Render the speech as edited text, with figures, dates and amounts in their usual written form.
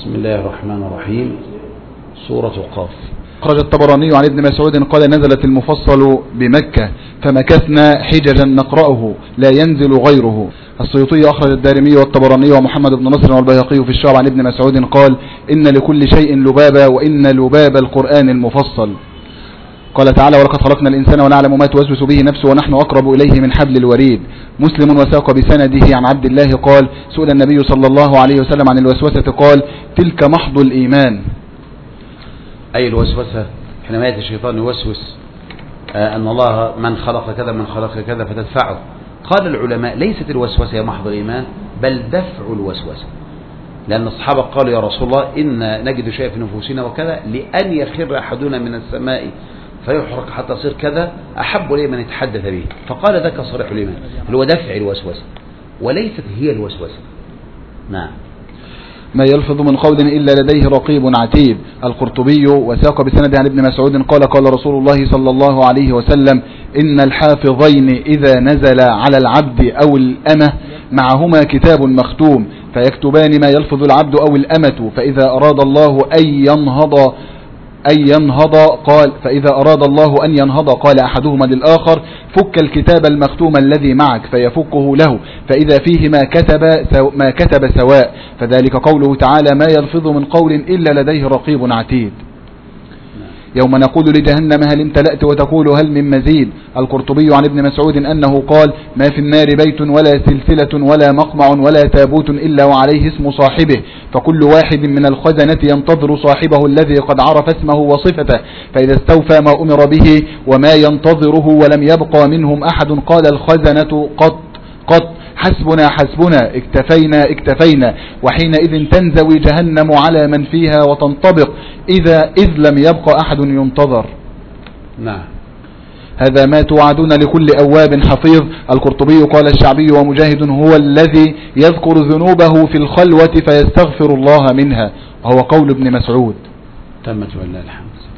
بسم الله الرحمن الرحيم. سورة قاف. خرج الطبراني عن ابن مسعود قال نزلت المفصل بمكة فمكثنا حججا نقرأه لا ينزل غيره. السيوطي أخرج الدارمي والطبراني ومحمد بن نصر والبيهقي في الشعب عن ابن مسعود قال إن لكل شيء لبابا وإن لباب القرآن المفصل. قال تعالى ولقد خلقنا الإنسان ونعلم ما توسوس به نفسه ونحن أقرب إليه من حبل الوريد. مسلم وساق بسنده عن عبد الله قال سئل النبي صلى الله عليه وسلم عن الوسوسة قال تلك محض الإيمان. أي الوسوسة؟ حينما يأتي الشيطان يوسوس أن الله من خلق كذا من خلق كذا فتدفعه. قال العلماء ليست الوسوسة محض الإيمان بل دفع الوسوسة، لأن الصحابة قالوا يا رسول الله إن نجد شيء في نفوسنا وكذا لأن يخر أحدنا من السماء فيحرق حتى يصير كذا أحب لي من يتحدث به، فقال ذاك صريح الإيمان اللي هو دفع الوسوسة وليست هي الوسوسة. نعم. ما يلفظ من قول إلا لديه رقيب عتيد. القرطبي وساق بسند عن ابن مسعود قال قال رسول الله صلى الله عليه وسلم إن الحافظين إذا نزل على العبد أو الأمة معهما كتاب مختوم فيكتبان ما يلفظ العبد أو الأمة فإذا أراد الله أن ينهض قال أحدهما للآخر فك الكتاب المختوم الذي معك فيفكه له فإذا فيه ما كتب سواء، فذلك قوله تعالى ما يلفظ من قول إلا لديه رقيب عتيد. يوم نقول لجهنم هل امتلأت وتقول هل من مزيد. القرطبي عن ابن مسعود أنه قال ما في النار بيت ولا سلسلة ولا مقمع ولا تابوت إلا وعليه اسم صاحبه، فكل واحد من الخزنة ينتظر صاحبه الذي قد عرف اسمه وصفته، فإذا استوفى ما أمر به وما ينتظره ولم يبقى منهم أحد قال الخزنة قط حسبنا حسبنا اكتفينا وحينئذ تنزوي جهنم على من فيها وتنطبق إذ لم يبقى أحد ينتظر. نعم. هذا ما توعدون لكل أواب حفيظ. القرطبي قال الشعبي ومجاهد هو الذي يذكر ذنوبه في الخلوة فيستغفر الله منها، وهو قول ابن مسعود. تمت ولله الحمد.